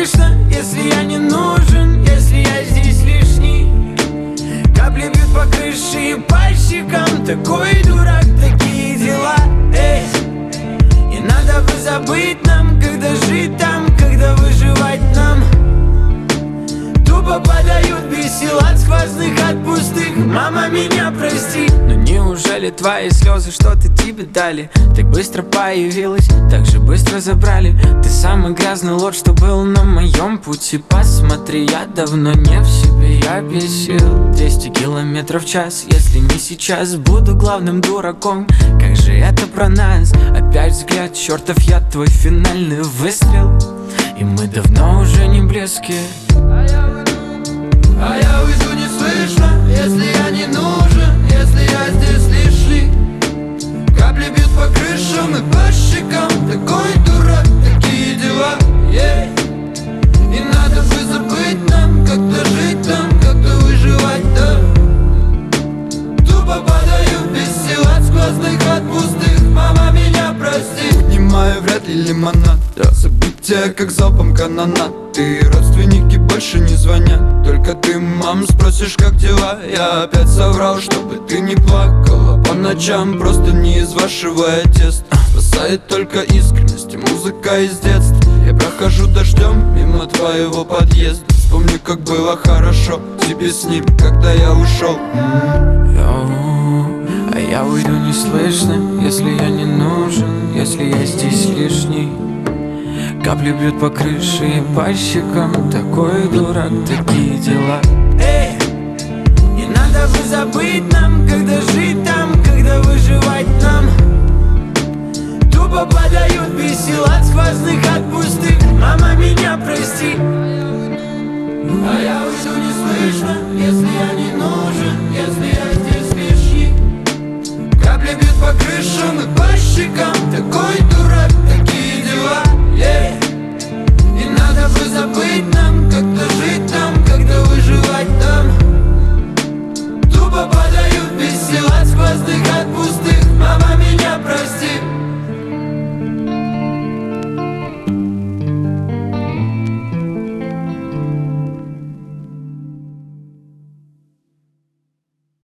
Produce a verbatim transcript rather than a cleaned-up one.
слышно, если я не нужен, если я здесь лишний. Капли бьют по крыше и по щекам. Такой дурак, такие дела, эй. И надо бы забыть нам, когда жить там, когда выживать нам. Тупо подают без сил от сквозных, от пустых. Мама, меня прости. Но неужели твои слезы что-то тебе дали? Так быстро появилась, так же быстро забрали. Ты самый грязный лот, что был на моем пути. Посмотри, я давно не в себе, я бесил. Двести километров в час, если не сейчас, буду главным дураком. Как же это про нас? Опять взгляд, чертов я, твой финальный выстрел. И мы давно уже не близки. А я уйду неслышно, если я не нужен, если я здесь лишний. Капли бьют по крышам и по щекам. Такой дурак, такие дела, yeah. И надо бы забыть нам, как-то жить там, как-то выживать там. Тупо подаю без сил от сквозных, от пустых. Мама, меня прости. Поднимаю вряд ли лимонад, да. События как залпом канонад. И родственники больше не звонят. Только ты, мам, спросишь, как дела. Я опять соврал, чтобы ты не плакала по ночам. Просто не из вашего теста. Спасает только искренность и музыка из детства. Я прохожу дождем мимо твоего подъезда. Вспомни, как было хорошо тебе с ним, когда я ушел. А я уйду неслышно, если я не нужен, если я здесь лишний. Капли бьют по крыше и по щекам. Такой дурак, такие дела, эй. И надо бы забыть нам, когда жить там, когда выживать нам. Тупо подают без сил от сквозных, от пустых. Мама, меня прости. А я уйду неслышно, если я не нужен, если я здесь лишний. Капли бьют по крышам и по